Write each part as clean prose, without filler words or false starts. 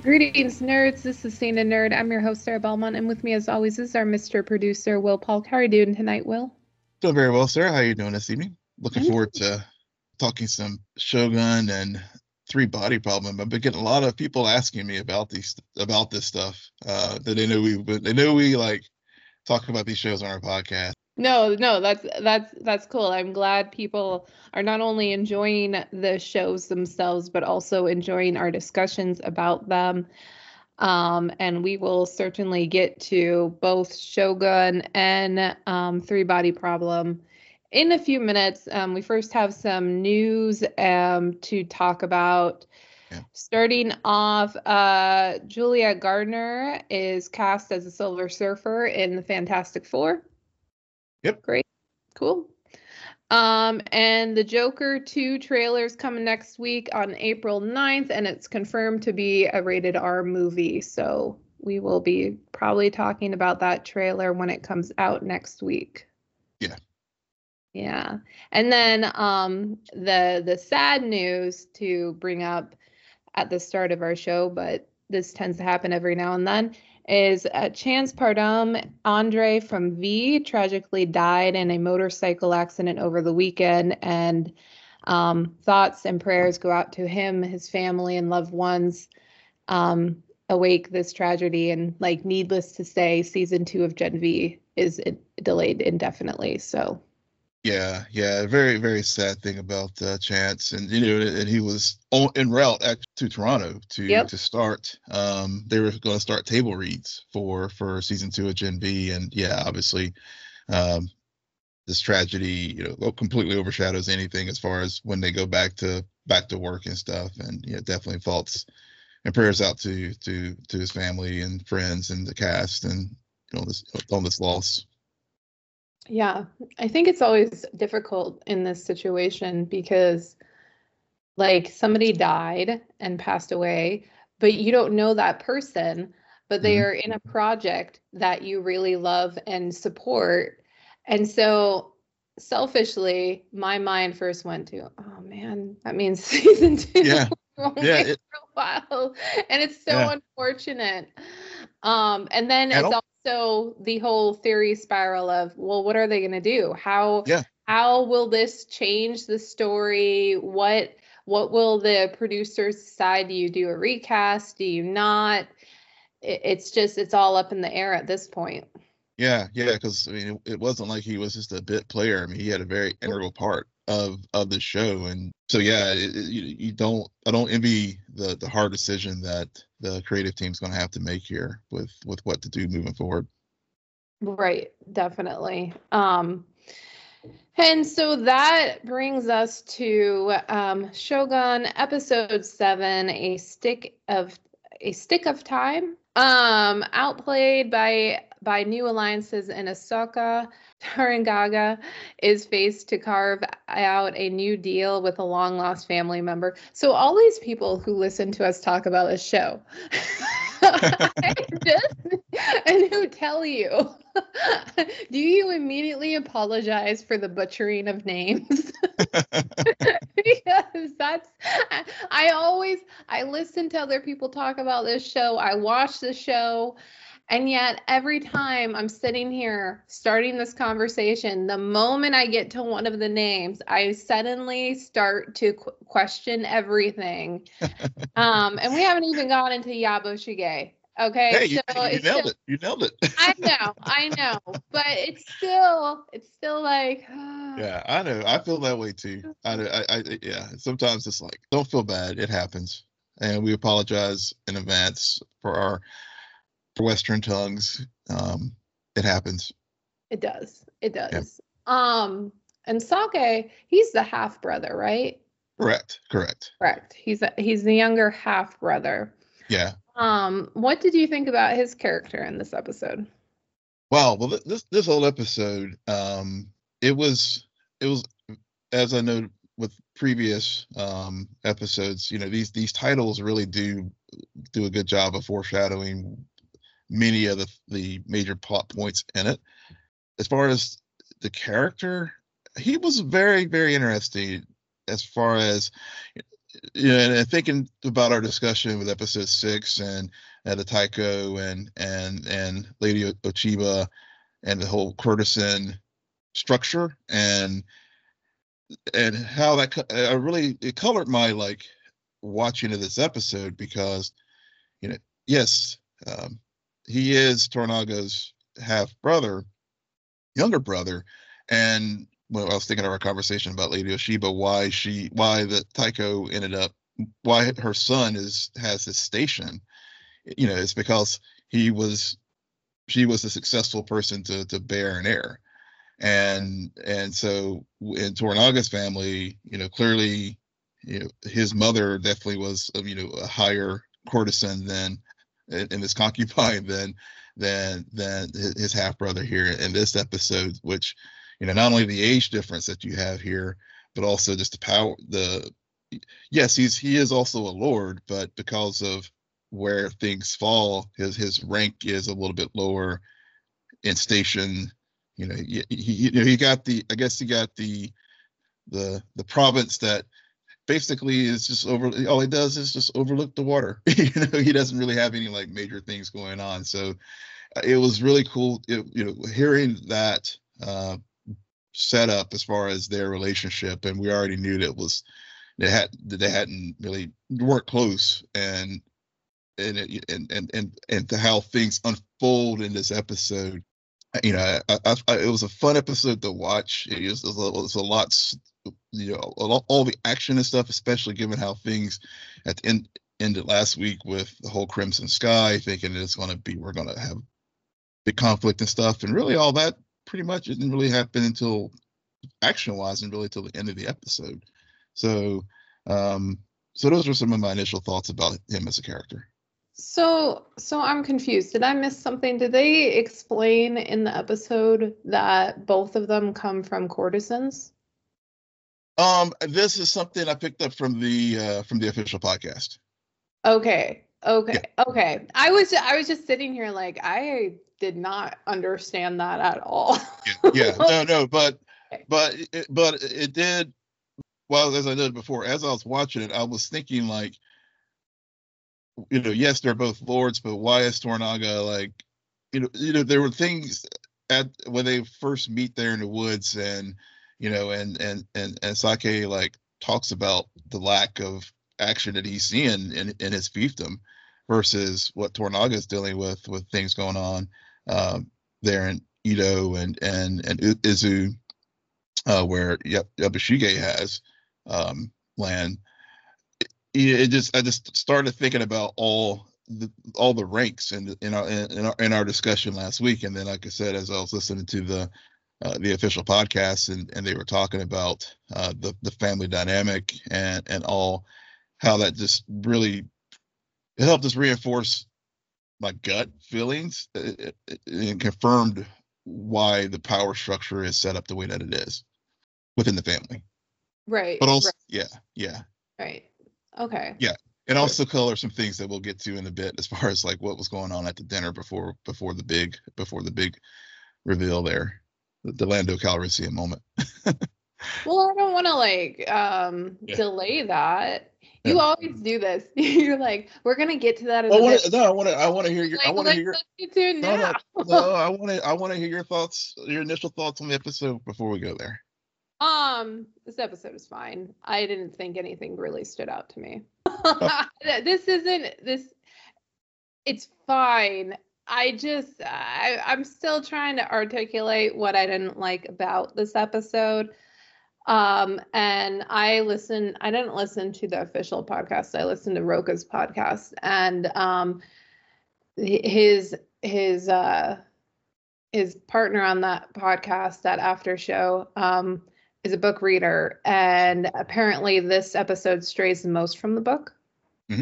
Greetings, nerds. This is Cena Nerd. I'm your host, Sarah Belmont, and with me, as always, is our Mr. Producer, Will Polk. How are you doing tonight, Will? Doing very well, sir. How are you doing this evening? Looking I'm forward to talking some Shogun and Three Body Problem. I've been getting a lot of people asking me about this stuff. That they know we like talk about these shows on our podcast. No, that's cool. I'm glad people are not only enjoying the shows themselves, but also enjoying our discussions about them. And we will certainly get to both Shogun and Three Body Problem in a few minutes. We first have some news to talk about. Yeah. Starting off, Juliet Gardner is cast as a Silver Surfer in the Fantastic Four. Yep. Great. Cool. And the Joker 2 trailer's coming next week on April 9th, and it's confirmed to be a rated R movie. So we will be probably talking about that trailer when it comes out next week. Yeah. Yeah. And then the sad news to bring up at the start of our show, but this tends to happen every now and then, is Chance Pardum, Andre from V, tragically died in a motorcycle accident over the weekend. And thoughts and prayers go out to him, his family, and loved ones awake this tragedy. And like, needless to say, season 2 of Gen V is delayed indefinitely. So Yeah. Very, very sad thing about Chance, and and he was en route to Toronto yep. to start. They were going to start table reads for season 2 of Gen V, and yeah, obviously, um, this tragedy, completely overshadows anything as far as when they go back to work and stuff. And definitely thoughts and prayers out to his family and friends and the cast, and this on this loss. Yeah, I think it's always difficult in this situation because, like, somebody died and passed away, but you don't know that person, but they Mhm. are in a project that you really love and support. And so, selfishly, my mind first went to, oh man, that means season 2 Yeah, won't yeah, get for a while. And it's so yeah, unfortunate. And then and it's also the whole theory spiral of, well, what are they going to do? yeah. How will this change the story? What will the producers decide? Do you do a recast? Do you not? It's all up in the air at this point. Yeah, because I mean, it wasn't like he was just a bit player. I mean, he had a very integral part of the show, and so yeah, you don't. I don't envy the hard decision that the creative team's going to have to make here with what to do moving forward. Right, definitely. And so that brings us to Shogun episode 7, a stick of time. Outplayed by new alliances in Ahsoka, Taranganga is faced to carve out a new deal with a long lost family member. So all these people who listen to us talk about this show and who tell you, do you immediately apologize for the butchering of names? Because I listen to other people talk about this show. I watch the show. And yet, every time I'm sitting here starting this conversation, the moment I get to one of the names, I suddenly start to question everything. And we haven't even gone into Yabo Shige. Okay, Hey, so you it's nailed still, it. You nailed it. I know, but it's still like, Yeah, I know. I feel that way too. Yeah. Sometimes it's like, don't feel bad. It happens, and we apologize in advance for Western tongues. It happens. it does, it Yeah. does. And Sake, he's the half brother, right? Correct. Correct. He's the younger half brother. Yeah. What did you think about his character in this episode? Wow. Well, this whole episode, it was as I know with previous episodes, these titles really do a good job of foreshadowing many of the major plot points in it. As far as the character, he was very, very interesting as far as yeah, and thinking about our discussion with episode 6 and the Taiko and Lady Ochiba and the whole courtesan structure and how that really it colored my like watching of this episode because yes, he is Toranaga's half brother, younger brother, and well, I was thinking of our conversation about Lady Oshiba, why the Taiko ended up, why her son has this station. It's because she was a successful person to bear an heir, and so in Toranaga's family, clearly, his mother definitely was, a higher courtesan than in this concubine than his half brother here in this episode, which not only the age difference that you have here, but also just the power. Yes, he is also a lord, but because of where things fall, his rank is a little bit lower in station. He got I guess he got the province that basically is just all he does is just overlook the water. He doesn't really have any like major things going on. So it was really cool, hearing that set up as far as their relationship, and we already knew that they hadn't really worked close, and to how things unfold in this episode. It was a fun episode to watch. It was a lot, all the action and stuff, especially given how things at the ended last week with the whole Crimson Sky, thinking we're going to have big conflict and stuff. And really all that pretty much didn't really happen until action-wise and really till the end of the episode. So those were some of my initial thoughts about him as a character. So I'm confused. Did I miss something? Did they explain in the episode that both of them come from courtesans? This is something I picked up from the official podcast. Okay. I was just sitting here like I did not understand that at all. No, but it did. Well, as I did before, as I was watching it, I was thinking like, yes, they're both lords, but why is Toranaga like, there were things when they first meet there in the woods, and and Sake like talks about the lack of action that he's seeing in his fiefdom versus what Toranaga is dealing with things going on there in Edo and Izu, where Yabashige has land. I just started thinking about all the ranks in our discussion last week, and then like I said, as I was listening to the official podcast, and they were talking about the family dynamic and all, how that just really it helped us reinforce my gut feelings and confirmed why the power structure is set up the way that it is within the family. Right. But also, right. yeah. Right. Okay. Yeah. And also color some things that we'll get to in a bit as far as like what was going on at the dinner before the big reveal there, the Lando Calrissian moment. Well, I don't want to delay that. You always do this. You're like, we're gonna get to that. I want to hear your. I want to hear your. No, I want to hear your thoughts, your initial thoughts on the episode before we go there. This episode is fine. I didn't think anything really stood out to me. It's fine. I'm still trying to articulate what I didn't like about this episode. And I didn't listen to the official podcast. I listened to Roka's podcast, and his partner on that podcast, that after show, is a book reader, and apparently this episode strays the most from the book. Mm-hmm.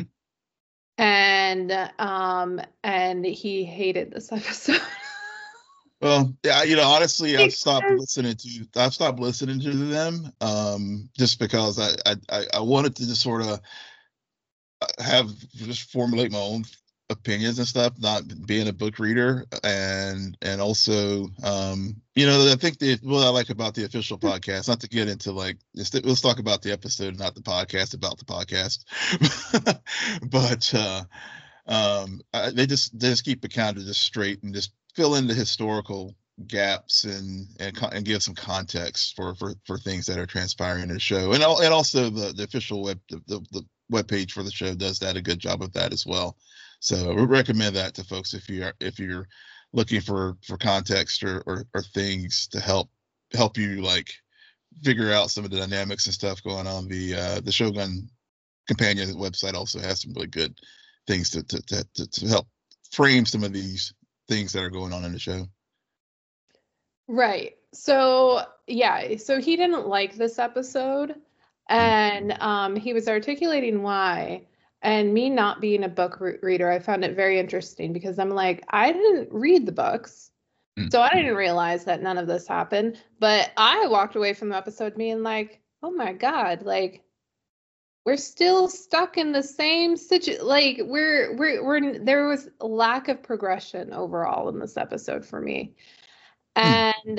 And he hated this episode. Well, yeah, honestly, I've stopped listening to them, just because I wanted to just sort of formulate my own opinions and stuff, not being a book reader, and also I think what I like about the official podcast, not to get into like let's talk about the episode, not the podcast about the podcast. But they just keep it kind of just straight and just fill in the historical gaps and give some context for things that are transpiring in the show, and also the official the web page for the show does that a good job of that as well. So we recommend that to folks if you're looking for context or things to help you like figure out some of the dynamics and stuff going on. The Shogun Companion website also has some really good things to help frame some of these things that are going on in the show. Right. So yeah, so he didn't like this episode, and he was articulating why. And me not being a book reader, I found it very interesting because I'm like, I didn't read the books, so I didn't realize that none of this happened. But I walked away from the episode being like, oh my God, like we're still stuck in the same situation. Like we're there was a lack of progression overall in this episode for me. And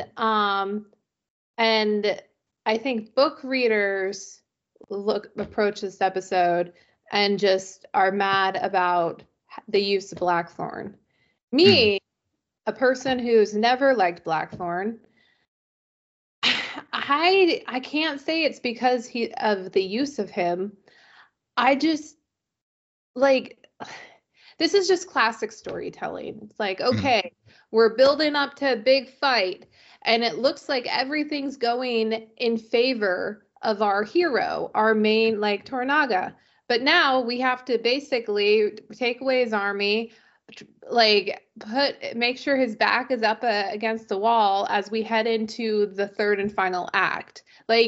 I think book readers approach this episode and just are mad about the use of Blackthorn. Me, a person who's never liked Blackthorn, I can't say it's because of the use of him. I just like this is just classic storytelling. It's like, okay, we're building up to a big fight, and it looks like everything's going in favor of our hero, our main, like Toranaga. But now we have to basically take away his army, like make sure his back is up against the wall as we head into the third and final act. Like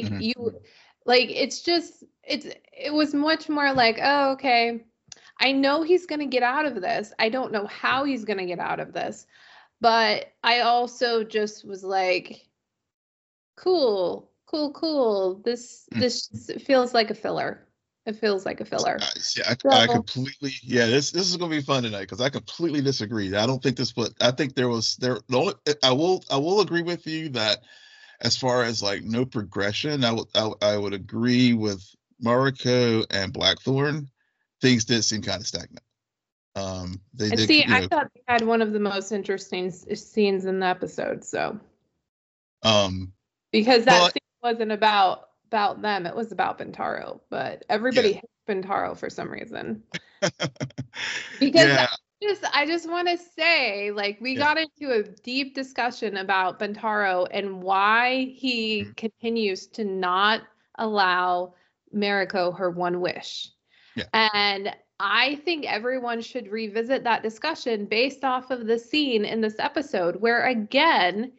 it was much more like, oh, okay, I know he's going to get out of this. I don't know how he's going to get out of this. But I also just was like, cool. This feels like a filler. It feels like a filler. I completely, this is going to be fun tonight because I completely disagree. I don't think this, but I think I will agree with you that as far as like no progression, I would agree with Mariko and Blackthorn. Things did seem kind of stagnant. I thought they had one of the most interesting scenes in the episode. So, because that scene wasn't about them, it was about Bintaro. But everybody hates Bintaro for some reason. Because I just want to say, like, we got into a deep discussion about Bintaro and why he continues to not allow Mariko her one wish. And I think everyone should revisit that discussion based off of the scene in this episode where, again,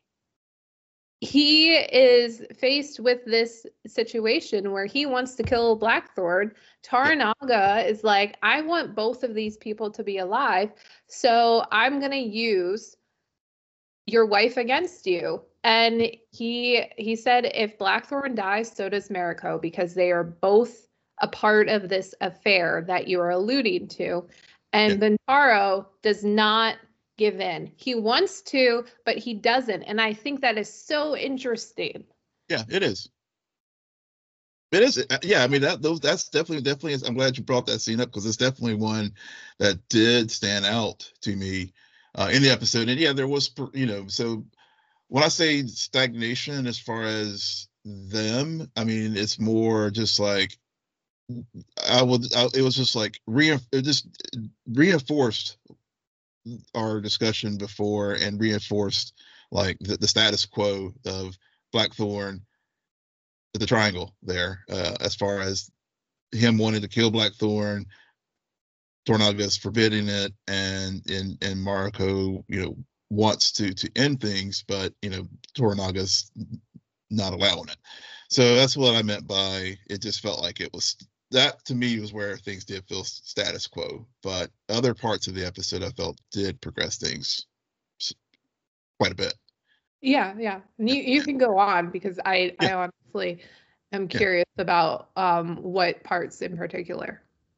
he is faced with this situation where he wants to kill Blackthorn. Toranaga is like, I want both of these people to be alive, so I'm going to use your wife against you. And he said, if Blackthorn dies, so does Mariko, because they are both a part of this affair that you are alluding to. And Bintaro does not give in. He wants to, but he doesn't. And I think that is so interesting. Yeah, it is. It is. Yeah, I mean, that's definitely, I'm glad you brought that scene up because it's definitely one that did stand out to me in the episode. And yeah, there was, so when I say stagnation as far as them, I mean, it's more just like, it was just like reinforced our discussion before and reinforced like the status quo of Blackthorn, the triangle there, as far as him wanting to kill Blackthorn, Toranaga's forbidding it, and Mariko, wants to end things, but Toranaga's not allowing it. So that's what I meant by it just felt like it was. That to me was where things did feel status quo, but other parts of the episode I felt did progress things quite a bit. Yeah. You can go on because I honestly am curious about what parts in particular.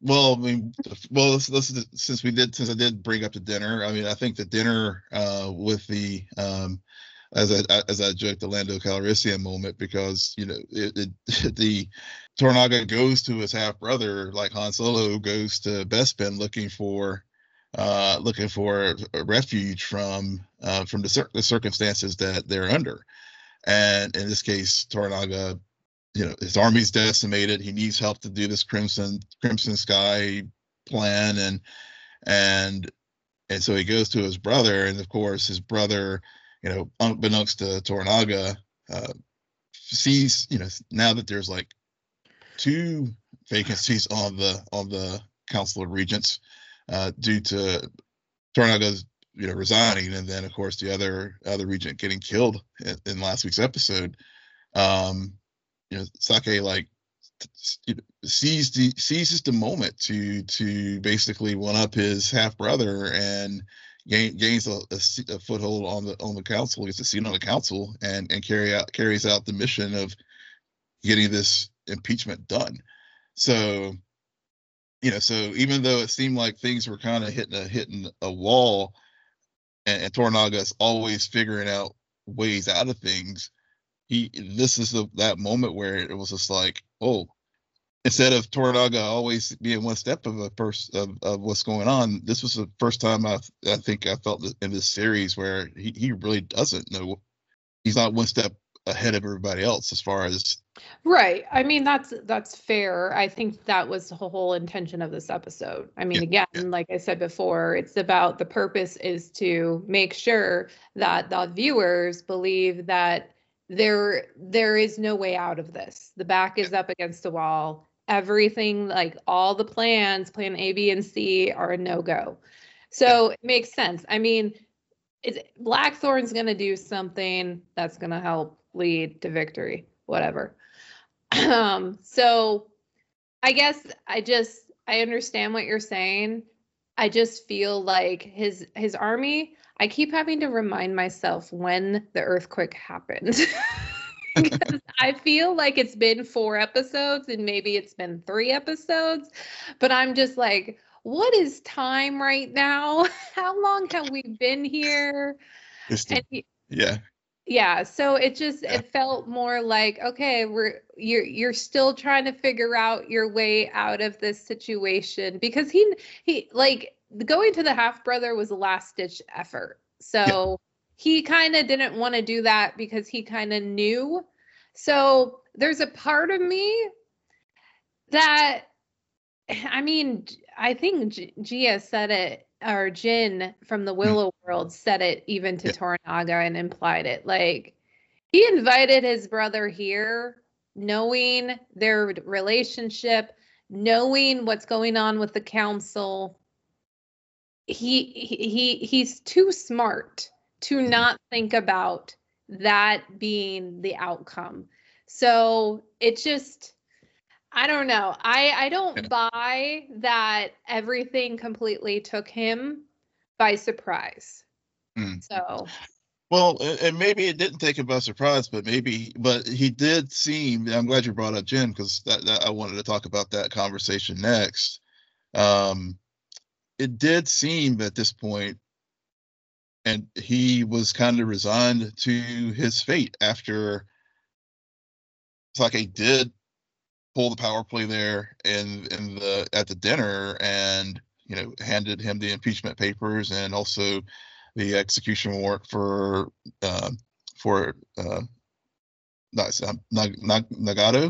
Well, I mean, since I did bring up the dinner, I mean, I think the dinner with the as I joked, the Lando Calrissian moment, because the Tornaga goes to his half brother like Han Solo goes to Bespin looking for a refuge from the circumstances that they're under. And in this case, Tornaga, his army's decimated. He needs help to do this Crimson Sky plan, and so he goes to his brother, and of course his brother, unbeknownst to Tornaga, sees, now that there's like two vacancies on the Council of Regents, due to Tornaga's resigning, and then of course the other regent getting killed in last week's episode. Sake seizes the moment to basically one up his half brother and gains a foothold on the council, gets a seat on the council, and carries out the mission of getting this impeachment done. So so even though it seemed like things were kind of hitting a wall, and Tornaga's always figuring out ways out of things, this is that moment where it was just like, oh, instead of Tornaga always being one step of what's going on, this was the first time I think I felt in this series where he really doesn't know. He's not one step ahead of everybody else as far as. Right. I mean, that's fair. I think that was the whole intention of this episode. I mean, like I said before, it's about, the purpose is to make sure that the viewers believe that there is no way out of this. The back is up against the wall. Everything, like all the plans, plan A, B, and C, are a no-go. So it makes sense. I mean, Blackthorn's going to do something that's going to help lead to victory, whatever. So I guess I understand what you're saying. I just feel like his army, I keep having to remind myself when the earthquake happened. Because I feel like it's been 4 episodes and maybe it's been 3 episodes, but I'm just like, what is time right now? How long have we been here? Yeah, so it felt more like, okay, you're still trying to figure out your way out of this situation, because he like, going to the half brother was a last ditch effort. So he kind of didn't want to do that because he kind of knew. So there's a part of me that, I mean, I think Gia said it, or Jin from the Willow World said it even to Tornaga and implied it. Like, he invited his brother here, knowing their relationship, knowing what's going on with the council. He's too smart to not think about that being the outcome. So it just, I don't know. I don't buy that everything completely took him by surprise. So. Well, and maybe it didn't take him by surprise, but he did seem. I'm glad you brought up Jin, because that I wanted to talk about that conversation next. It did seem at this point, and he was kind of resigned to his fate after Sake did pull the power play there at the dinner, and handed him the impeachment papers and also the execution warrant for Nagato.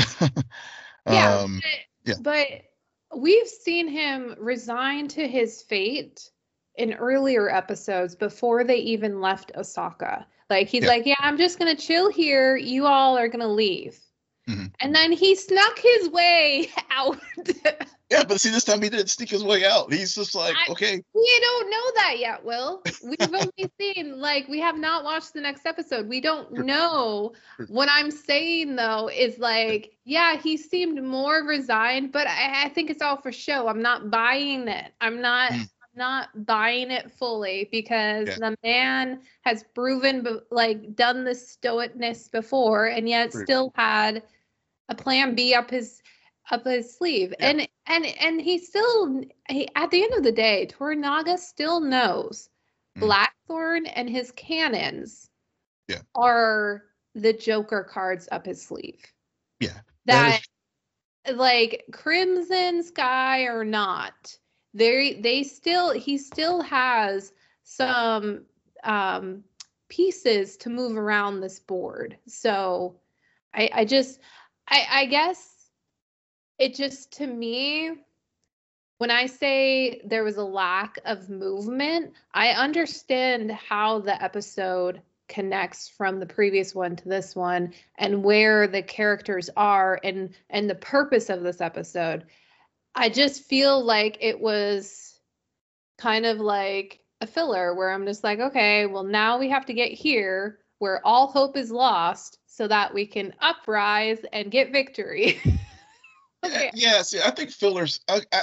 But we've seen him resign to his fate in earlier episodes before they even left Osaka. Like, he's like, yeah, I'm just gonna chill here. You all are gonna leave. And then he snuck his way out. Yeah, but see, this time he didn't sneak his way out. He's just like, okay. We don't know that yet, Will. We've only seen, like, we have not watched the next episode. We don't know. What I'm saying, though, is like, yeah, he seemed more resigned, but I think it's all for show. I'm not buying it. I'm not buying it fully, because the man has proven, like, done the stoicness before, and yet still had a plan B up his up his sleeve. Yeah. And he still, at the end of the day, Toranaga still knows Blackthorn and his cannons are the Joker cards up his sleeve. Yeah. That like Crimson Sky or not, he still has some pieces to move around this board. So I guess it just, to me, when I say there was a lack of movement, I understand how the episode connects from the previous one to this one and where the characters are and the purpose of this episode. I just feel like it was kind of like a filler where I'm just like, okay, well, now we have to get here where all hope is lost so that we can uprise and get victory. Okay. Yeah, I think fillers.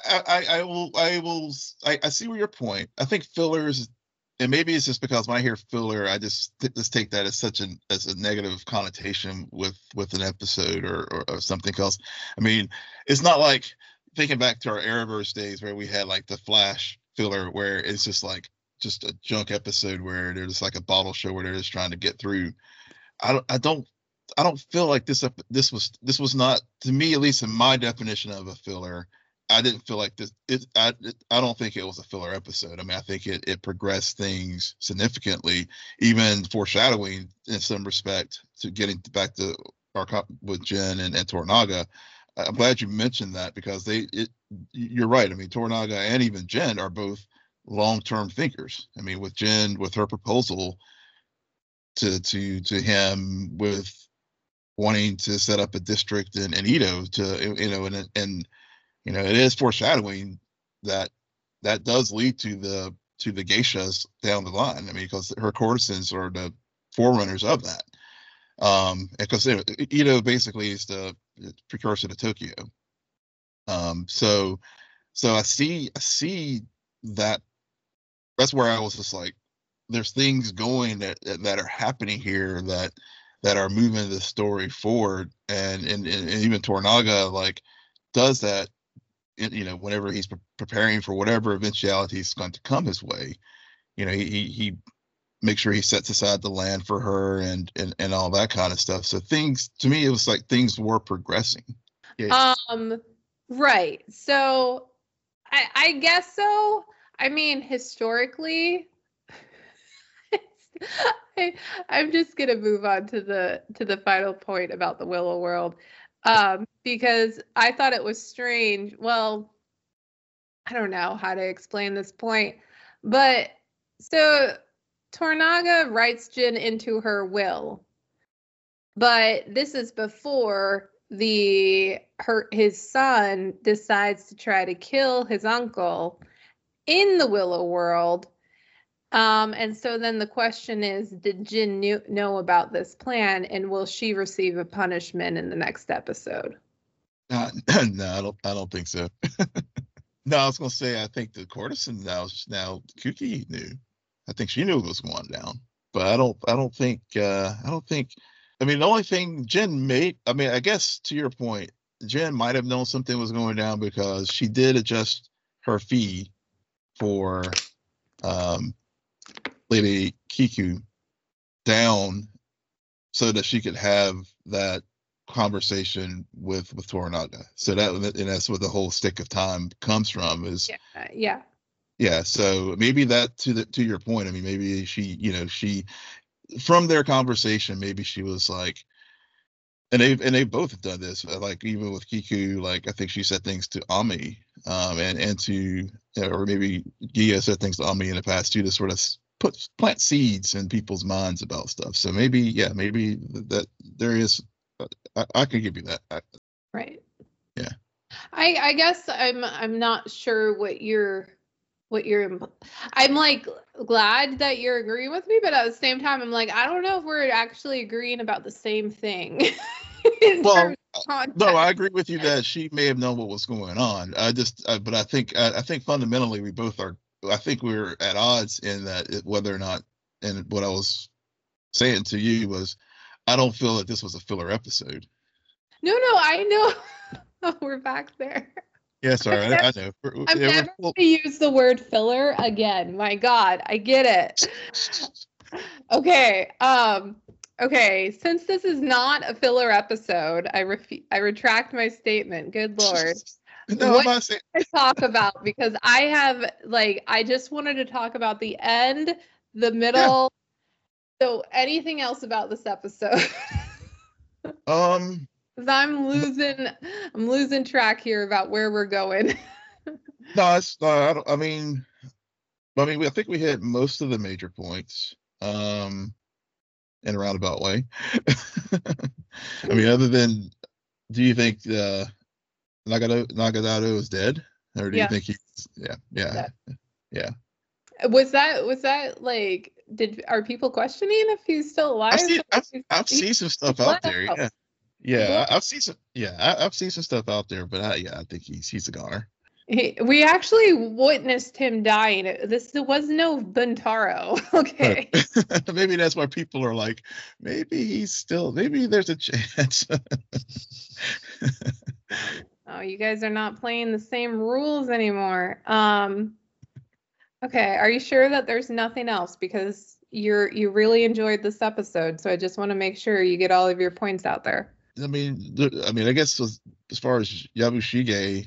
I see where your point. I think fillers, and maybe it's just because when I hear filler, I just take that as a negative connotation with an episode or something else. I mean, it's not like thinking back to our Arrowverse days where we had like the Flash filler, where it's just a junk episode where they're just like a bottle show where they're just trying to get through. I don't feel like this was not, to me, at least in my definition of a filler. I didn't feel like this. I don't think it was a filler episode. I mean, I think it progressed things significantly, even foreshadowing in some respect to getting back to our with Jen and Toranaga. I'm glad you mentioned that because you're right. I mean, Toranaga and even Jen are both long-term thinkers. I mean, with Jen, with her proposal to him with wanting to set up a district in Edo and it is foreshadowing that does lead to the geishas down the line. I mean, because her courtesans are the forerunners of that. Because Edo basically is the precursor to Tokyo. So I see that. That's where I was just like, there's things going that are happening here that are moving the story forward, and even Toranaga like does that, whenever he's preparing for whatever eventuality is going to come his way. He makes sure he sets aside the land for her and all that kind of stuff. So things, to me, it was like things were progressing. Yeah. Right. So I guess so. I mean, historically, I'm just gonna move on to the final point about the Willow World, because I thought it was strange. Well, I don't know how to explain this point, but so Toranaga writes Jin into her will, but this is before his son decides to try to kill his uncle in the Willow World. And so then the question is, did Jin know about this plan, and will she receive a punishment in the next episode? No, I don't think so. No, I was gonna say I think the courtesan now Kuki knew. I think she knew what was going down, but I don't think. I mean, the only thing Jen made. I mean, I guess to your point, Jen might have known something was going down because she did adjust her fee for Lady Kiku down so that she could have that conversation with Toranaga. So that's what the whole stick of time comes from. Is yeah. So maybe that to your point. I mean, maybe she from their conversation, maybe she was like, and they both have done this. Like even with Kiku, like I think she said things to Ami, and to or maybe Gia said things to Ami in the past too, to sort of plant seeds in people's minds about stuff. So maybe that there is. I can give you that. Right. Yeah. I guess I'm not sure what you're. I'm like glad that you're agreeing with me, but at the same time, I'm like, I don't know if we're actually agreeing about the same thing. Well, no, I agree with you that she may have known what was going on. But I think fundamentally we both are. I think we're at odds in that whether or not, and what I was saying to you was, I don't feel that this was a filler episode. No, I know. Oh, we're back there. Yeah, sorry, I know. I'm never going to use the word filler again. My God, I get it. Okay. Okay. Since this is not a filler episode, I retract my statement. Good Lord. No, What I'm not saying. I talk about, because I have I just wanted to talk about the end, the middle. Yeah. So anything else about this episode? I'm losing track here about where we're going. No, it's no. I think we hit most of the major points, in a roundabout way. I mean, other than, do you think Nagatato is dead, or do you think he's? Yeah. Was that like? Are people questioning if he's still alive? I've seen some stuff out there. Yeah, I've seen some. Yeah, I've seen some stuff out there, but I think he's a goner. We actually witnessed him dying. There was no Buntaro. Okay. Maybe that's why people are like, maybe there's a chance. Oh, you guys are not playing the same rules anymore. Okay, are you sure that there's nothing else? Because you really enjoyed this episode, so I just want to make sure you get all of your points out there. I mean, I guess as far as Yabushige,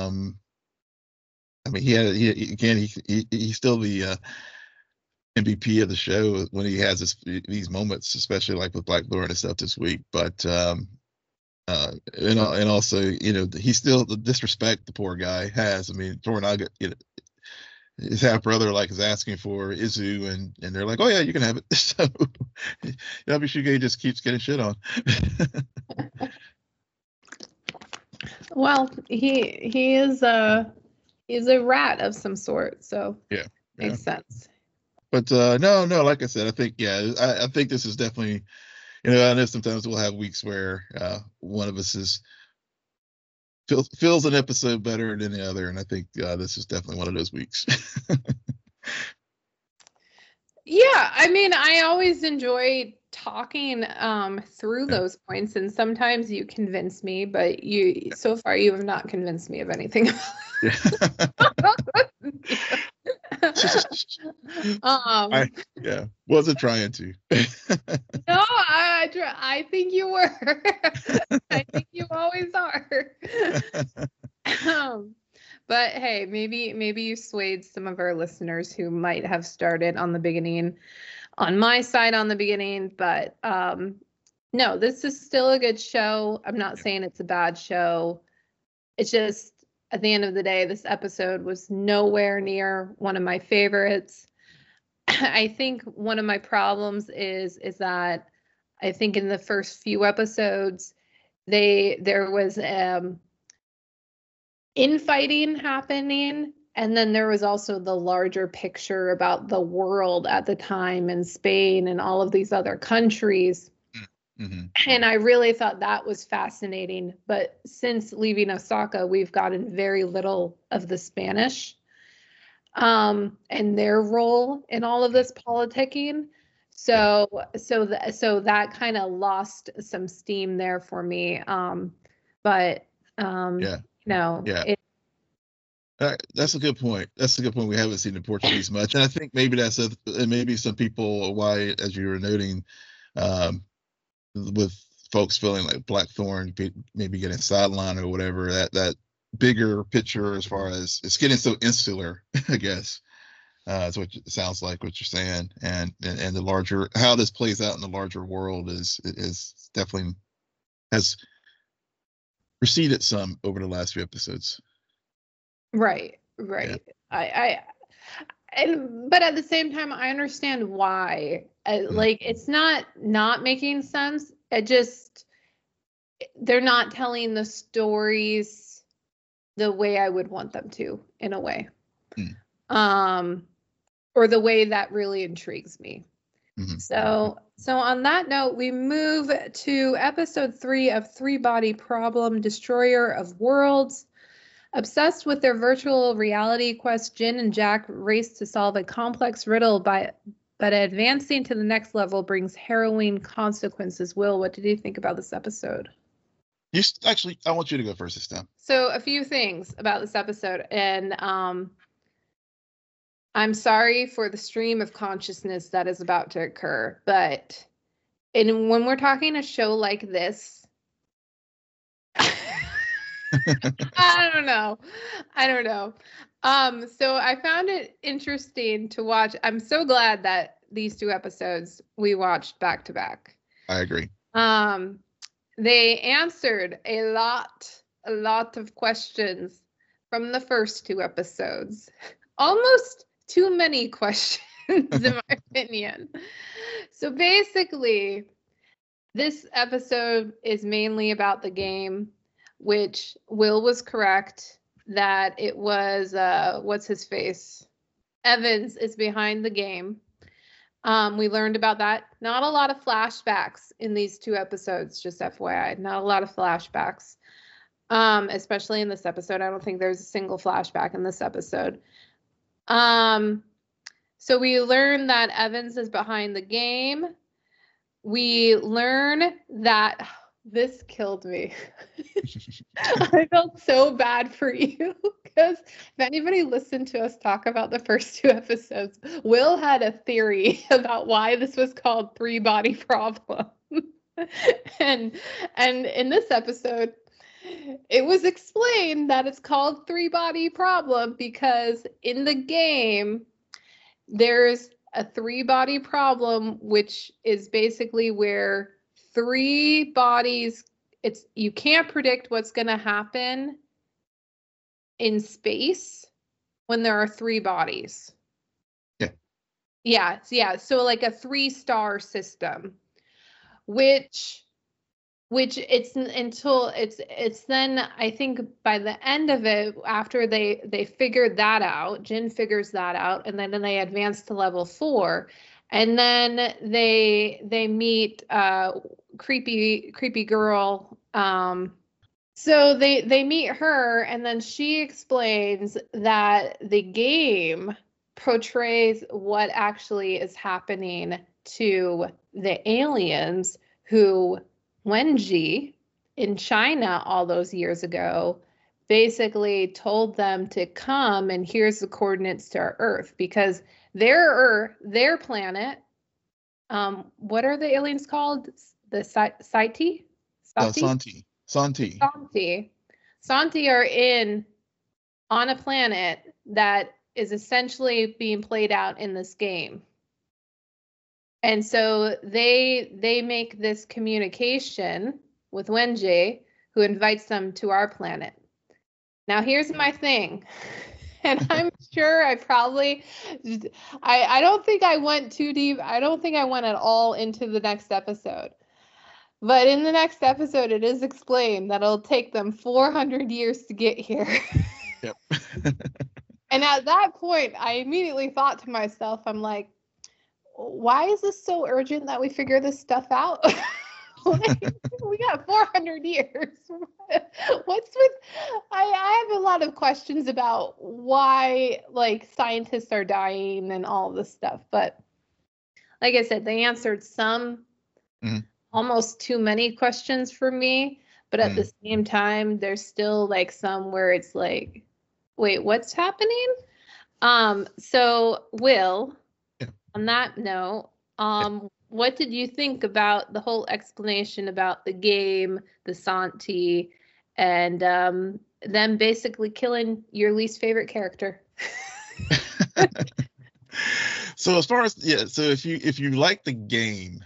I mean, he's still the MVP of the show when he has these moments, especially like with Black Lord and stuff this week. But and also, he still, the disrespect the poor guy has. I mean, Toranaga, his half brother is asking for Izu, and they're like, oh yeah, you can have it. So Yabushige just keeps getting shit on. Well, he is he's a rat of some sort, so yeah, makes sense. But no, like I said, I think I think this is definitely, I know sometimes we'll have weeks where one of us feels an episode better than the other, and I think this is definitely one of those weeks. Yeah, I mean, I always enjoy talking through those points, and sometimes you convince me, but so far you have not convinced me of anything. Wasn't trying to. No, I think you were. I think you always are. But hey, maybe you swayed some of our listeners who might have started on my side on the beginning, but no, this is still a good show. I'm not saying it's a bad show. It's just, at the end of the day, this episode was nowhere near one of my favorites. I think one of my problems is that I think in the first few episodes, there was infighting happening, and then there was also the larger picture about the world at the time, and Spain and all of these other countries. Mm-hmm. And I really thought that was fascinating. But since leaving Osaka, we've gotten very little of the Spanish and their role in all of this politicking. So that kind of lost some steam there for me. But that's a good point. We haven't seen the Portuguese much, and I think maybe maybe some people, why, as you were noting, with folks feeling like Blackthorn maybe getting sidelined or whatever, that bigger picture as far as it's getting so insular, I guess. That's what it sounds like what you're saying, and the larger, how this plays out in the larger world is definitely has receded some over the last few episodes. Right. Yeah. But at the same time, I understand why. It's not making sense. They're not telling the stories the way I would want them to, in a way. Or the way that really intrigues me. Mm-hmm. So on that note, we move to episode 3 of Three Body Problem, Destroyer of Worlds. Obsessed with their virtual reality quest, Jin and Jack race to solve a complex riddle, but advancing to the next level brings harrowing consequences. Will, what did you think about this episode? Actually, I want you to go first this time. So a few things about this episode, and I'm sorry for the stream of consciousness that is about to occur, but when we're talking a show like this, I don't know. So I found it interesting to watch. I'm so glad that these two episodes we watched back to back. I agree. They answered a lot of questions from the first two episodes. Almost too many questions, in my opinion. So basically, this episode is mainly about the game, which Will was correct that it was, what's his face? Evans is behind the game. We learned about that. Not a lot of flashbacks in these two episodes, just FYI. Not a lot of flashbacks, especially in this episode. I don't think there's a single flashback in this episode. So we learn that Evans is behind the game. We learn that this killed me. I felt so bad for you because if anybody listened to us talk about the first two episodes, Will had a theory about why this was called Three Body Problem. and in this episode, it was explained that it's called Three Body Problem because in the game, there's a three body problem, which is basically where three bodies, you can't predict what's going to happen in space when there are three bodies. Yeah. So like a 3-star system, which it's until it's then I think by the end of it, after they figured that out, Jin figures that out, and then they advance to level 4, and then they meet creepy girl. So they meet her, and then she explains that the game portrays what actually is happening to the aliens who Wenji in China all those years ago basically told them to come and here's the coordinates to our Earth because their planet, what are the aliens called? The Sati? Santi are on a planet that is essentially being played out in this game. And so they make this communication with Wenji, who invites them to our planet. Now, here's my thing. And I'm sure I don't think I went too deep. I don't think I went at all into the next episode. But in the next episode, it is explained that it'll take them 400 years to get here. Yep. And at that point, I immediately thought to myself, I'm like, why is this so urgent that we figure this stuff out? We got 400 years. What's with I have a lot of questions about why like scientists are dying and all this stuff, but like I said, they answered some almost too many questions for me, but at the same time there's still like some where it's like, wait, what's happening? So Will, on that note, what did you think about the whole explanation about the game, the Santi, and them basically killing your least favorite character? So as far as so if you like the game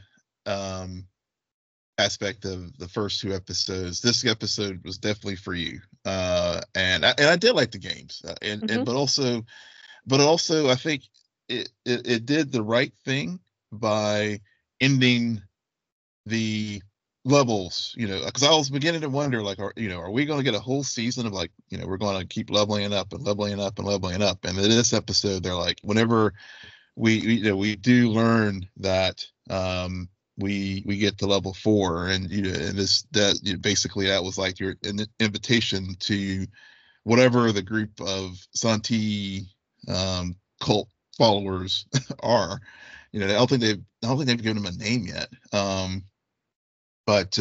aspect of the first two episodes, this episode was definitely for you. And I did like the games, but also I think it did the right thing by ending the levels, because I was beginning to wonder, like, are we going to get a whole season of like, we're going to keep leveling it up and leveling it up and leveling it up. And in this episode, they're like, whenever we do learn that we get to level 4, and basically that was like your invitation to whatever the group of Santi cult followers are. I don't think they've given them a name yet. But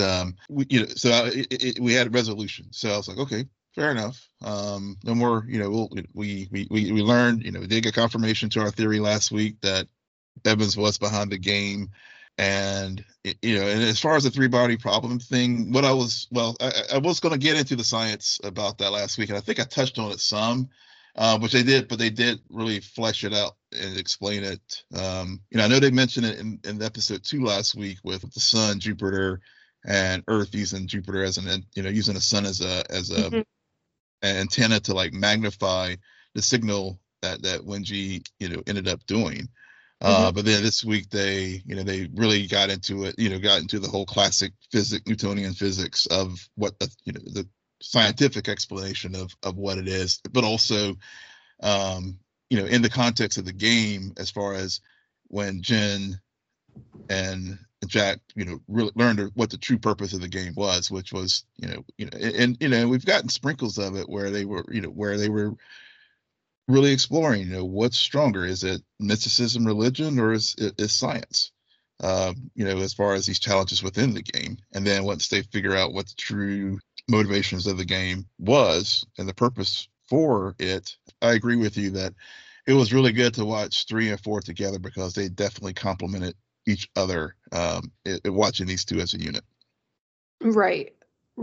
we had a resolution. So I was like, okay, fair enough. No more, we learned, we did get confirmation to our theory last week that Evans was behind the game. And and as far as the three-body problem thing, I was going to get into the science about that last week, and I think I touched on it some, which they did, but they did really flesh it out and explain it. I know they mentioned it in episode 2 last week with the sun, Jupiter, and Earth, using Jupiter as using the sun as a an antenna to like magnify the signal that Wenji ended up doing. But then this week they really got into it, got into the whole classic Newtonian physics of what the scientific explanation of what it is, but also in the context of the game, as far as when Jin and Jack really learned what the true purpose of the game was, which was and we've gotten sprinkles of it where they were really exploring, what's stronger? Is it mysticism, religion, or is science? As far as these challenges within the game. And then once they figure out what the true motivations of the game was and the purpose for it, I agree with you that it was really good to watch 3 and 4 together, because they definitely complemented each other, watching these two as a unit. Right.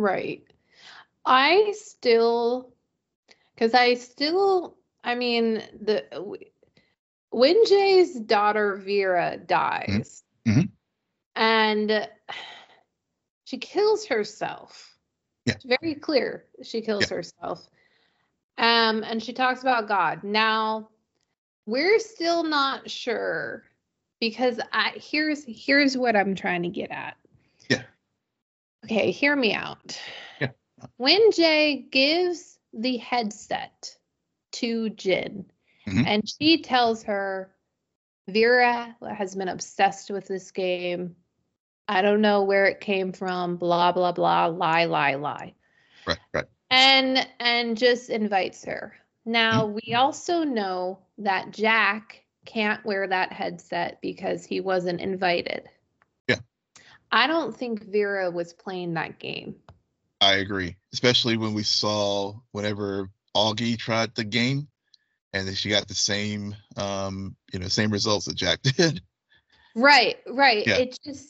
Wenjay's daughter Vera dies, and she kills herself. Yeah. It's very clear she kills herself. And she talks about God. Now, we're still not sure, because here's what I'm trying to get at. Yeah. Okay, hear me out. Yeah. Wenjay gives the headset to Jin, and she tells her, Vera has been obsessed with this game. I don't know where it came from, blah, blah, blah, lie. Right. And just invites her. Now, we also know that Jack can't wear that headset because he wasn't invited. Yeah. I don't think Vera was playing that game. I agree, especially when we saw whenever Augie tried the game, and then she got the same results that Jack did. Right. Yeah.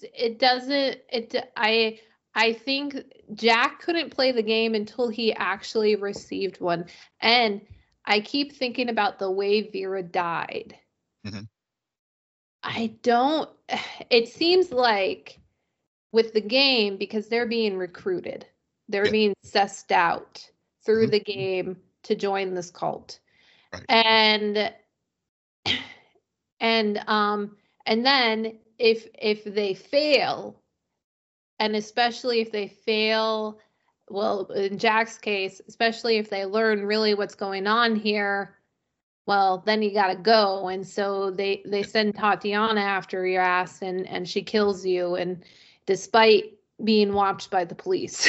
I think Jack couldn't play the game until he actually received one. And I keep thinking about the way Vera died. It seems like with the game, because they're being recruited, they're being sussed out through the game to join this cult. Right. And then if they fail, and especially if they fail, well, in Jack's case, especially if they learn really what's going on here, well, then you gotta go. And so they send Tatiana after your ass, and she kills you, and despite being watched by the police.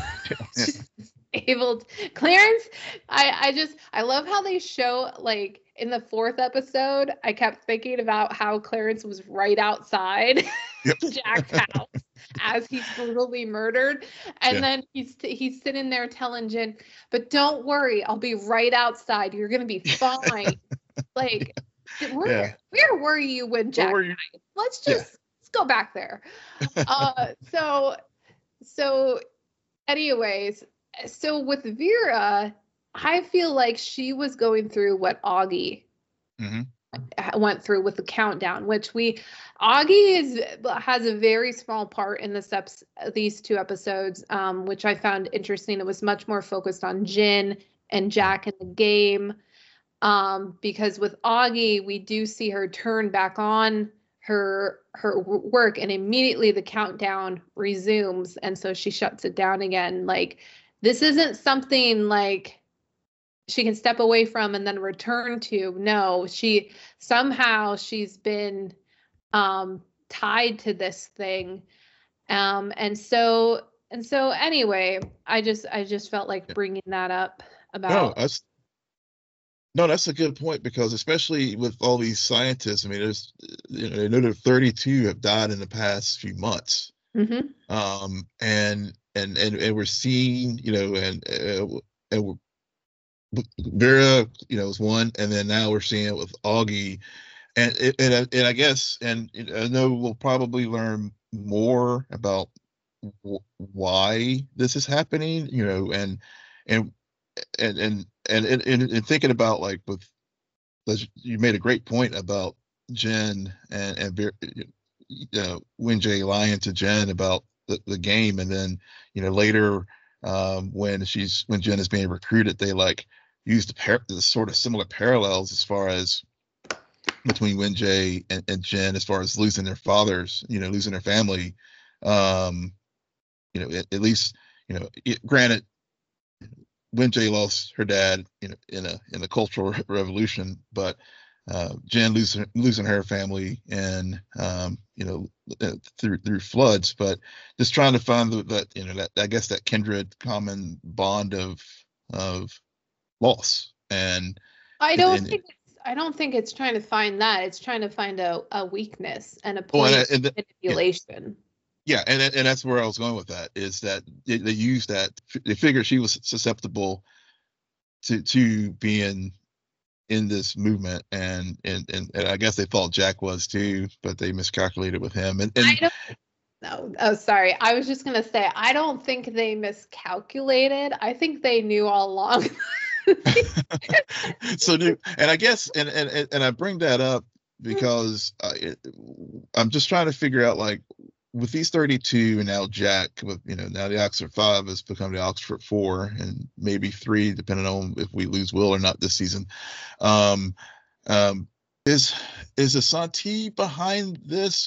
Clarence, I love how they show, like, in the 4th episode, I kept thinking about how Clarence was right outside Jack's house as he's brutally murdered. And then he's sitting there telling Jin, but don't worry, I'll be right outside. You're going to be fine. Like, where were you when Jack died? Let's go back there. So anyways, so with Vera, I feel like she was going through what Augie went through with the countdown, which Augie has a very small part in these 2 episodes, which I found interesting. It was much more focused on Jin and Jack in the game, because with Augie, we do see her turn back on her work, and immediately the countdown resumes, and so she shuts it down again. Like, this isn't something like she can step away from and then return to. No, she's been tied to this thing. And so anyway, I just felt like bringing that up about. That's a good point, because especially with all these scientists, I mean, there's, they know that 32 have died in the past few months. Mm-hmm. And we're seeing, and we're, Vera, was one, and then now we're seeing it with Augie, and I guess, and I know we'll probably learn more about why this is happening, and and thinking about, like, with, you made a great point about Jen and Wenjie lying to Jen about the game, and then later, when Jen is being recruited, they like use the sort of similar parallels as far as between Wenjie and Jen, as far as losing their fathers, losing their family. At least, granted, Wenjie lost her dad, in the Cultural Revolution, but Jen losing her family, and through floods, but just trying to find that I guess that kindred common bond of loss, and I don't and think I don't think it's trying to find that. It's trying to find a weakness and a oh, point and of manipulation. yeah, and that's where I was going with that, is that they used that. They figured she was susceptible to being in this movement, and I guess they thought Jack was too, but they miscalculated with him. I don't know. Oh, sorry. I was just gonna say I don't think they miscalculated. I think they knew all along. So new, and I guess, and I bring that up because I'm just trying to figure out, like, with these 32, and now Jack, with now the Oxford 5 has become the Oxford 4, and maybe 3, depending on if we lose Will or not this season. Um, um, is Asante behind this,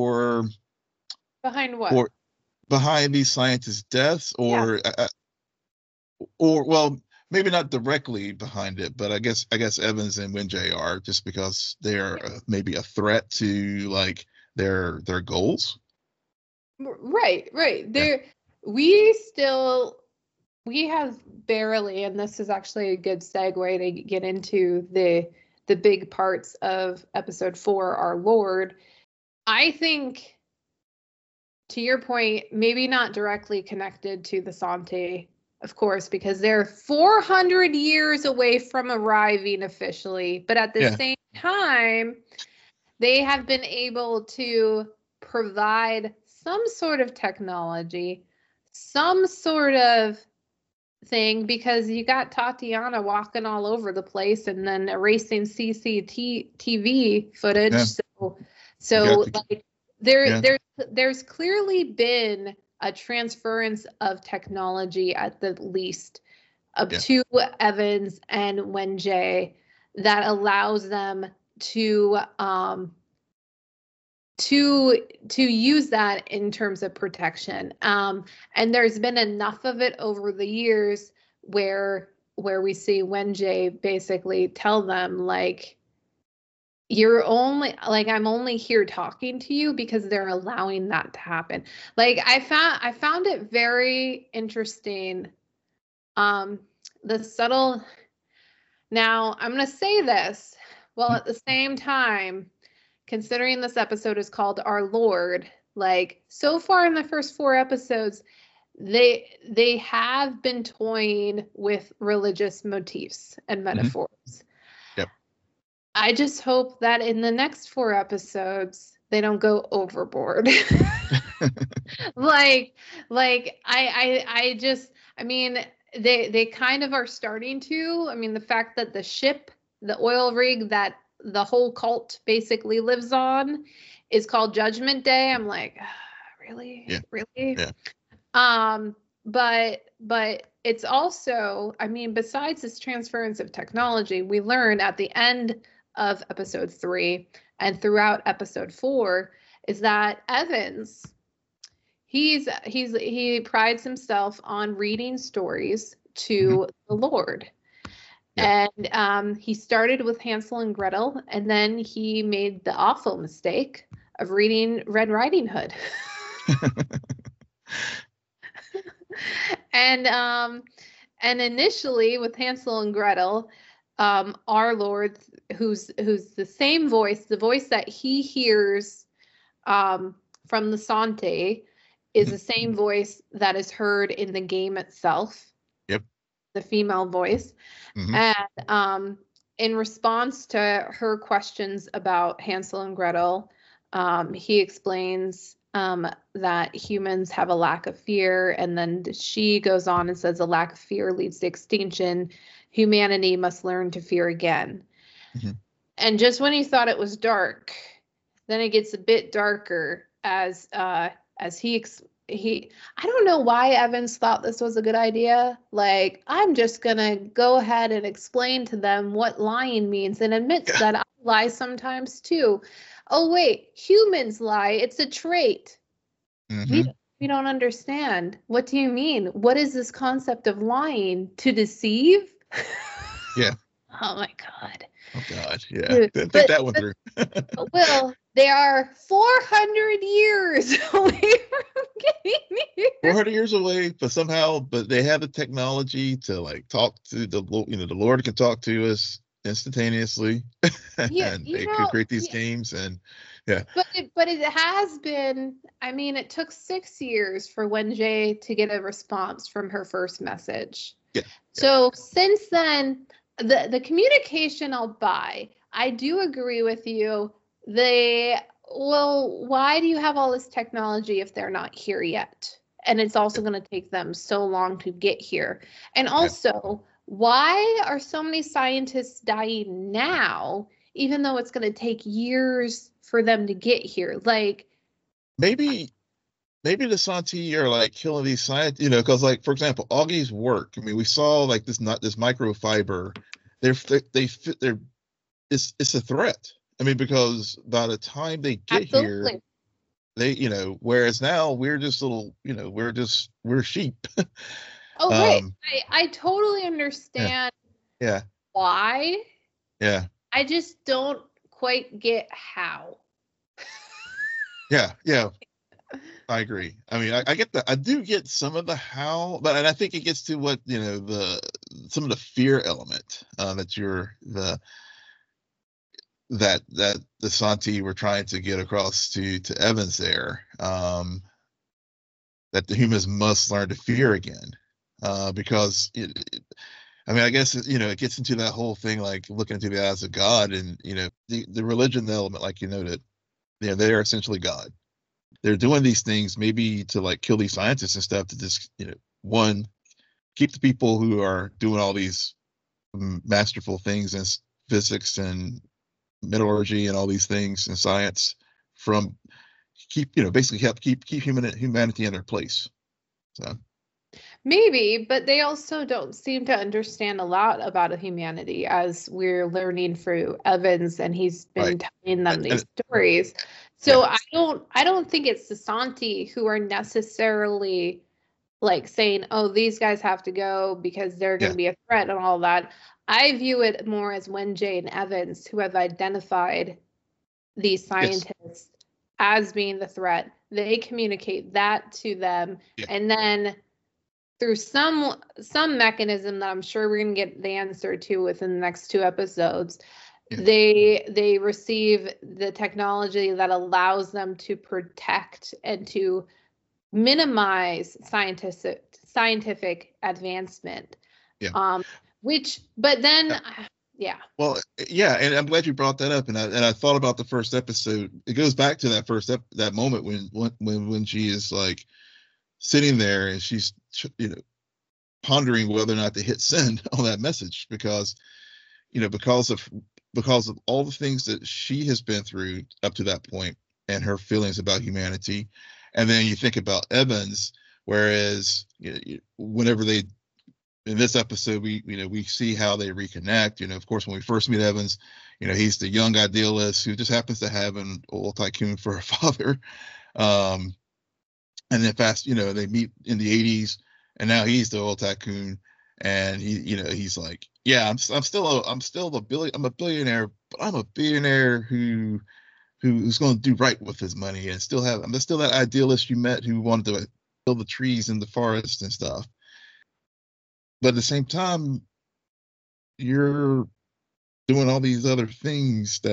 Behind what? or behind these scientists' deaths, Yeah. or well, maybe not directly behind it, but I guess Evans and Wenjie are, just because they're maybe a threat to, like, their goals. Right, right. Yeah. We still we have barely, and this is actually a good segue to get into the big parts of episode 4, our Lord. I think, to your point, maybe not directly connected to the Sante, of course, because they're 400 years away from arriving officially, but at the Yeah. same time, they have been able to provide some sort of technology, some sort of thing, because you got Tatiana walking all over the place and then erasing CCTV footage. Yeah. So You got like yeah. there's clearly been a transference of technology, at the least, up Yeah. to Evans and Wenjie, that allows them to to use that in terms of protection. And there's been enough of it over the years where we see Wenjie basically tell them, like, you're only, like, I'm only here talking to you because they're allowing that to happen. Like, I found it very interesting, um the subtle. Now I'm going to say this while at the same time, considering this episode is called Our Lord, like, so far in the first 4 episodes, they have been toying with religious motifs and Hmm. metaphors. Yep. I just hope that in the next 4 episodes they don't go overboard. like I just, I mean, they kind of are starting to. I mean, the fact that the ship, the oil rig that the whole cult basically lives on, is called Judgment Day. I'm like, really? Yeah. Really? Yeah. But it's also, I mean, besides this transference of technology, we learn at the end of episode 3 and throughout episode 4 is that Evans, he prides himself on reading stories Hmm. to the Lord. Yeah. And he started with Hansel and Gretel, and then he made the awful mistake of reading Red Riding Hood. And and initially with Hansel and Gretel, our Lord, who's the same voice, the voice that he hears from the Sante, is the same voice that is heard in the game itself. Yep. The female voice. And in response to her questions about Hansel and Gretel, he explains that humans have a lack of fear, and then she goes on and says a lack of fear leads to extinction. Humanity must learn to fear again. And just when you thought it was dark, then it gets a bit darker as he I don't know why Evans thought this was a good idea. Like, I'm just gonna go ahead and explain to them what lying means, and admits that I lie sometimes too. Oh wait, humans lie. It's a trait. We don't understand. What do you mean? What is this concept of lying? To deceive? Yeah. Oh my God. Oh God. Yeah. Dude, think that one through. Will, they are 400 years away from getting here. 400 years away, but they have the technology to like talk to the Lord can talk to us instantaneously. And they could create these games, and but it has been, I mean, it took 6 years for Wenjie to get a response from her first message. So since then, the communication I'll buy. I do agree with you. Why do you have all this technology if they're not here yet? And it's also going to take them so long to get here. And also, why are so many scientists dying now, even though it's going to take years for them to get here? Like, maybe the Santi are like killing these scientists, because like, for example, Augie's work. I mean, we saw like this microfiber. It's a threat. I mean, because by the time they get here, they, whereas now we're just little, we're sheep. Oh, right. I totally understand why. Yeah. I just don't quite get how. Yeah. I agree. I mean, I get that. I do get some of the how, and I think it gets to what, some of the fear element that the Santi were trying to get across to Evans there, that the humans must learn to fear again, because I guess it gets into that whole thing, like looking into the eyes of God, and the religion element, like you noted, they are essentially God. They're doing these things maybe to like kill these scientists and stuff, to just one, keep the people who are doing all these masterful things in physics and metallurgy and all these things in science from basically help keep humanity in their place. So maybe, but they also don't seem to understand a lot about humanity, as we're learning through Evans, and he's been telling them these stories. So I don't think it's the Santi who are necessarily like saying, oh, these guys have to go because they're going to be a threat and all that. I view it more as Wenjie and Evans, who have identified these scientists as being the threat. They communicate that to them, and then through some mechanism that I'm sure we're going to get the answer to within the next 2 episodes, they receive the technology that allows them to protect and to minimize scientific advancement. Well, and I'm glad you brought that up, and I thought about the first episode. It goes back to that moment when she is like sitting there and she's pondering whether or not to hit send on that message, because because of all the things that she has been through up to that point and her feelings about humanity. And then you think about Evans, whereas whenever they, in this episode, we see how they reconnect. Of course, when we first meet Evans, he's the young idealist who just happens to have an oil tycoon for a father. And then they meet in the 80s, and now he's the oil tycoon, and he's like, yeah, I'm a billionaire, but I'm a billionaire who's going to do right with his money, and I'm still that idealist you met who wanted to build the trees in the forest and stuff. But at the same time, you're doing all these other things that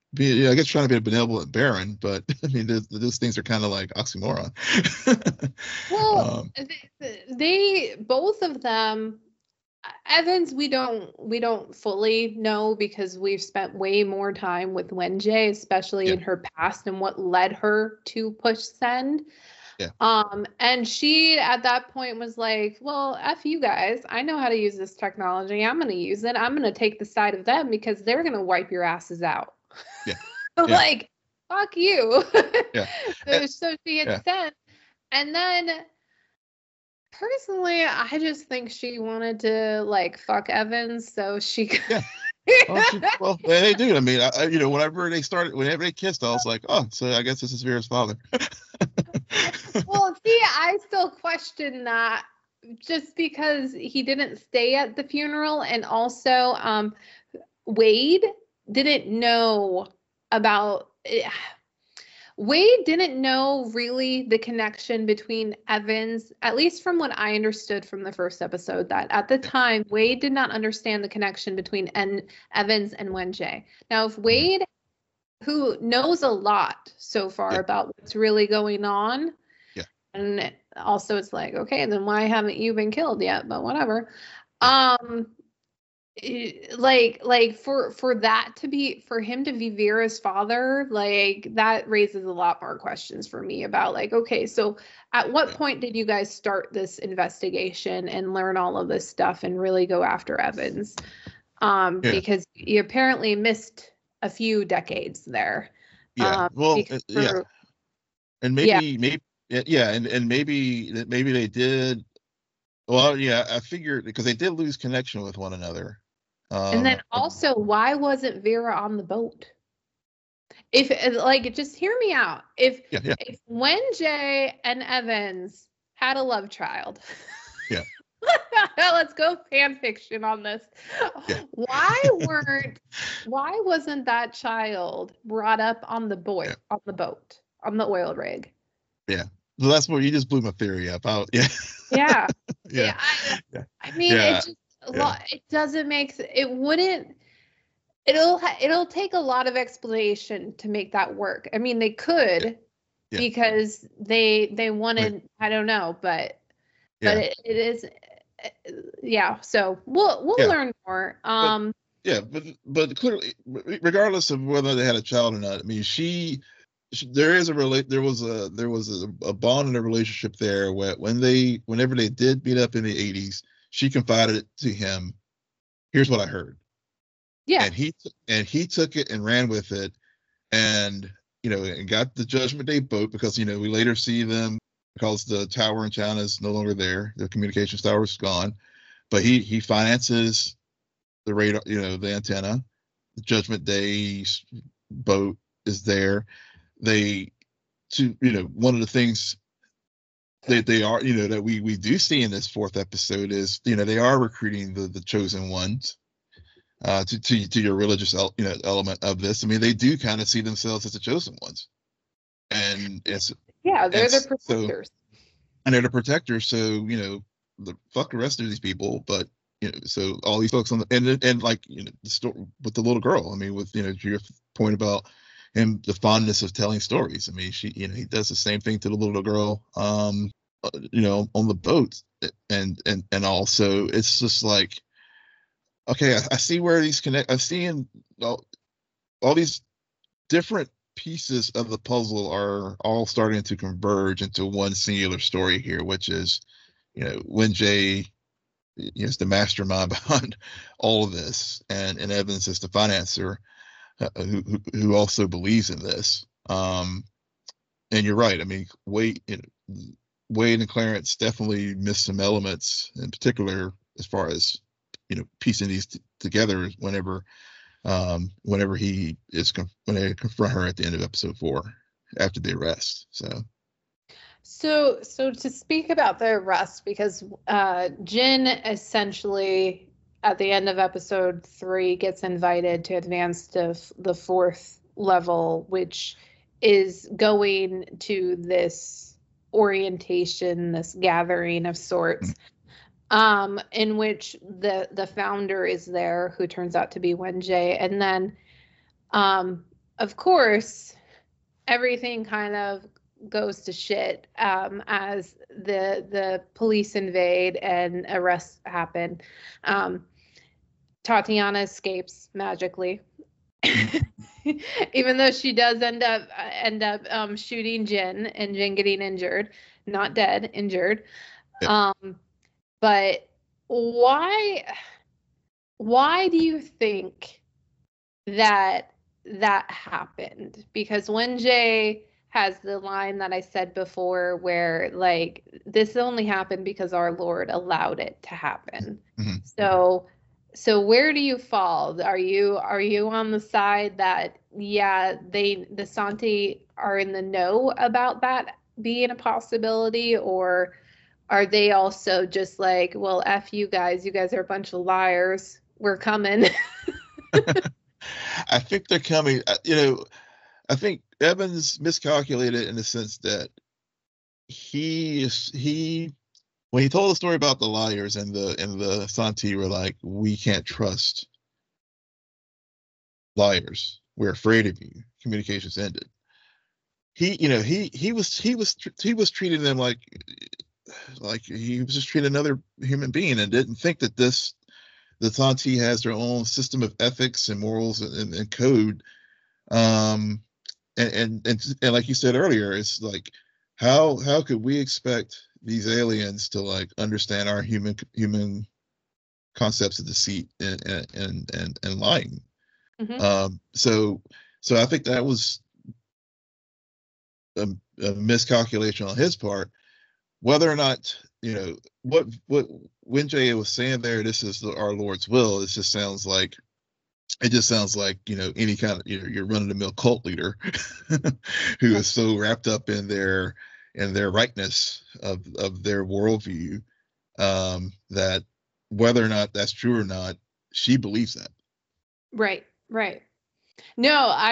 I guess trying to be a benevolent baron, but I mean, those things are kind of like oxymoron. Well, they both of them, Evans, we don't fully know because we've spent way more time with Wenjie, especially Yeah, in her past and what led her to push send. yeah, And she at that point was like, well, F you guys. I know how to use this technology. I'm gonna use it. I'm gonna take the side of them because they're gonna wipe your asses out. yeah, yeah, Like, fuck you. yeah, so, so she had yeah. sent. And then personally, I just think she wanted to like fuck Evans, so she Yeah. Well, they do. I mean, whenever they kissed, I was like, oh, so I guess this is Vera's father. Well, see, I still question that just because he didn't stay at the funeral, and also Wade didn't know about Wade didn't know really the connection between Evans, at least from what I understood from the first episode, that at the time, Wade did not understand the connection between Evans and Wenjie. Now, if Wade, who knows a lot so far Yeah, about what's really going on, yeah, and also it's like, okay, then why haven't you been killed yet? But whatever. yeah, Like for that to be, for him to be Vera's father, like that raises a lot more questions for me about like, okay, so at what yeah, point did you guys start this investigation and learn all of this stuff and really go after Evans? yeah, Because you apparently missed a few decades there. yeah. Well, Because yeah, for and yeah, maybe, yeah, and maybe they did. Well, yeah, I figured because they did lose connection with one another. and then Um, also, why wasn't Vera on the boat? If like, just hear me out. If yeah, yeah, if Wenjie and Evans had a love child, yeah, let's go fan fiction on this. yeah, Why wasn't that child brought up on the yeah, boat, on the oil rig? yeah. So that's what you just blew my theory up. Yeah, Yeah. yeah, Yeah, yeah, I mean, it yeah, just yeah, it doesn't make it wouldn't it'll take a lot of explanation to make that work. I mean, they yeah, could yeah, because they wait, wanted, I don't know, but yeah, it is yeah, so we'll yeah. learn more. But yeah, but clearly, regardless of whether they had a child or not, I mean, there is there was a bond in a relationship there where whenever they did meet up in the 80s, she confided to him, here's what I heard, Yeah. and he took it and ran with it, and and got the Judgment Day boat, because we later see them, because the tower in China is no longer there, the communications tower is gone, but he finances the radar, the antenna. The Judgment Day boat is there. They to one of the things that they are, that we do see in this fourth episode is, they are recruiting the chosen ones, to your religious element of this. I mean, they do kind of see themselves as the chosen ones, and it's Yeah, they're and the so protectors. and they're the protectors. So fuck the rest of these people, but so all these folks on the and like the story with the little girl. I mean, with your point about him, the fondness of telling stories. I mean, he does the same thing to the little girl, on the boat, and also it's just like, okay, I see where these connect. I'm seeing all these different pieces of the puzzle are all starting to converge into one singular story here, which is, when Jay is the mastermind behind all of this, and Evans is the financer, who also believes in this. And you're right. I mean, Wade and Clarence definitely missed some elements, in particular as far as piecing these together whenever when they confront her at the end of episode 4 after the arrest. So to speak about the arrest, because Jin essentially at the end of episode 3 gets invited to advance to the 4th level, which is going to this orientation, this gathering of sorts, in which the founder is there, who turns out to be Wenjie, and then of course, everything kind of goes to shit as the police invade and arrests happen. Tatiana escapes magically. Even though she does end up shooting Jin, and Jin getting injured, not dead, injured. Yep. But why do you think that happened? Because Wenjie has the line that I said before where like this only happened because our Lord allowed it to happen. Mm-hmm. So where do you fall? Are you on the side that the Santi are in the know about that being a possibility, or are they also just like, well, F you guys are a bunch of liars, we're coming? I think they're coming. I think Evans miscalculated in the sense that when he told the story about the liars and the Santi were like, we can't trust liars. We're afraid of you. Communications ended. He was treating them like he was just treating another human being and didn't think that the Santi has their own system of ethics and morals and code. And like you said earlier, it's like how could we expect these aliens to like understand our human concepts of deceit and lying? Mm-hmm. So I think that was a miscalculation on his part. Whether or not what Wenjie was saying there, this is our Lord's will. It just sounds like any kind of your run-of-the-mill cult leader who is so wrapped up in their rightness of their worldview, that whether or not that's true or not, she believes that. Right. No,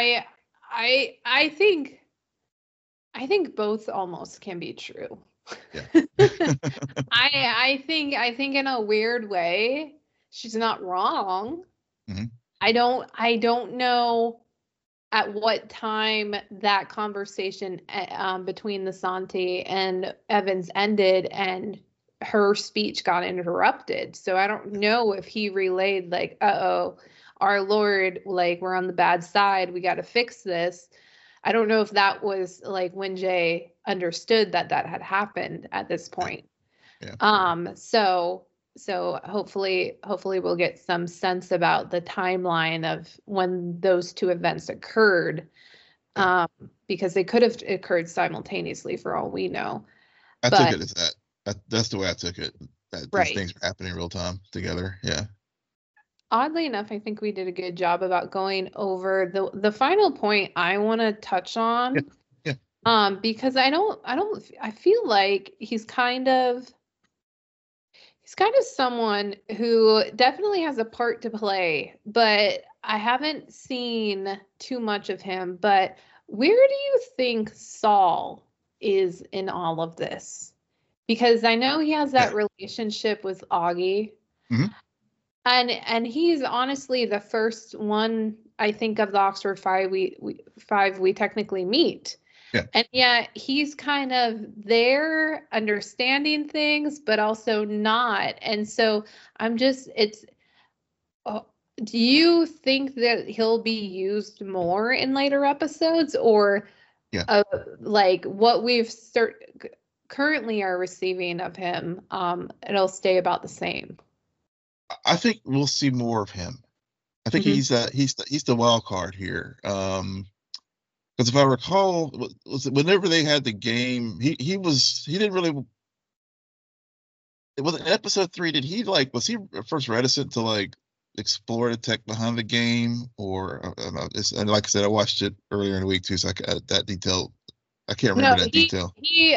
I think both almost can be true. Yeah. I think in a weird way she's not wrong. Mm-hmm. I don't know at what time that conversation between the Santi and Evans ended and her speech got interrupted. So I don't know if he relayed like, uh-oh, our Lord, like we're on the bad side, we got to fix this. I don't know if that was like when Jay understood that had happened at this point. Yeah. So hopefully we'll get some sense about the timeline of when those two events occurred, because they could have occurred simultaneously for all we know. I took it as that. That's the way I took it. That right. These things are happening in real time together. Yeah. Oddly enough, I think we did a good job about going over the final point I want to touch on. Yeah. Because I feel like he's kind of someone who definitely has a part to play, but I haven't seen too much of him. But where do you think Saul is in all of this? Because I know he has that relationship with Augie. Mm-hmm. And he's honestly the first one, I think, of the Oxford Five we technically meet. Yeah. And yet he's kind of there understanding things, but also not. And so do you think that he'll be used more in later episodes, or like what we've currently are receiving of him, it'll stay about the same? I think we'll see more of him. I think he's the wild card here. Because if I recall, was it whenever they had the game, he didn't really. It was in episode 3. Was he first reticent to like explore the tech behind the game, or and like I said, I watched it earlier in the week too, so that detail, I can't remember that detail.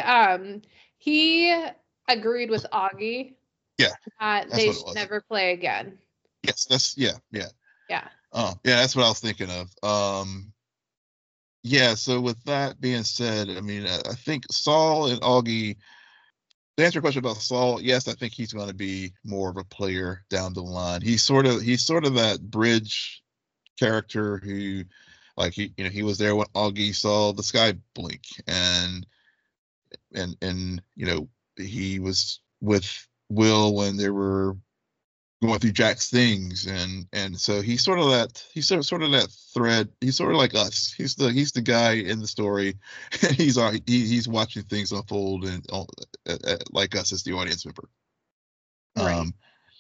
He agreed with Augie. Yeah, they should never play again. Yes, yeah. That's what I was thinking of. Yeah, so with that being said, I mean, I think Saul and Augie, to answer your question about Saul, yes, I think he's going to be more of a player down the line. He's sort of that bridge character who, Like he was there when Augie saw the sky blink, and he was with Will when they were going through Jack's things, and so he's sort of that thread. He's sort of like us. He's the guy in the story. He's watching things unfold, and like us as the audience member. Right.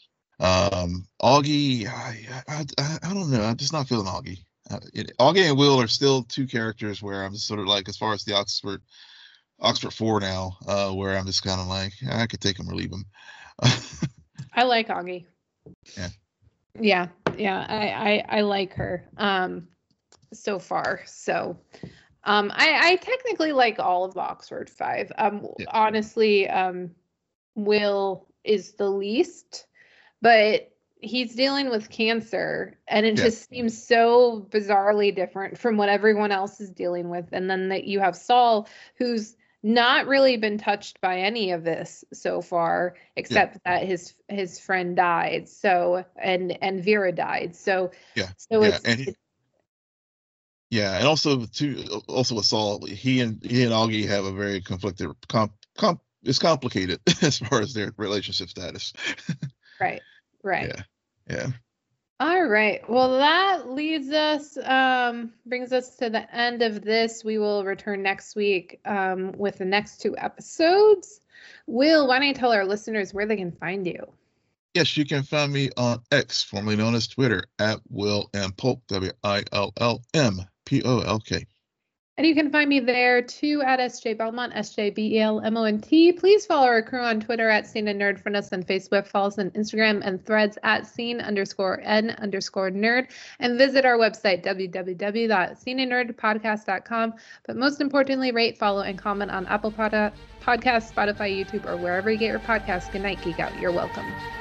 Augie, I don't know. I'm just not feeling Augie. Augie and Will are still two characters where I'm just sort of like, as far as the Oxford 4 now, where I'm just kind of like, I could take him or leave him. I like Augie. Yeah. I like her so far. So I technically like all of Oxford 5. Honestly, Will is the least, but he's dealing with cancer, and it just seems so bizarrely different from what everyone else is dealing with. And then that you have Saul, who's not really been touched by any of this so far, except that his friend died. So and Vera died. So and also with Saul, he and Augie have a very conflicted it's complicated as far as their relationship status. Right. Yeah. All right. Well, that brings us to the end of this. We will return next week with the next 2 episodes. Will, why don't you tell our listeners where they can find you? Yes, you can find me on X, formerly known as Twitter, at Will M. Polk, WILLMPOLK. And you can find me there too at SJ Belmont, SJBELMONT. Please follow our crew on Twitter at Scene and Nerd. Friend us on Facebook, follow us on Instagram and Threads at scene_n_nerd. And visit our website, www.sceneandnerdpodcast.com. But most importantly, rate, follow, and comment on Apple Podcasts, Spotify, YouTube, or wherever you get your podcasts. Good night, Geek Out. You're welcome.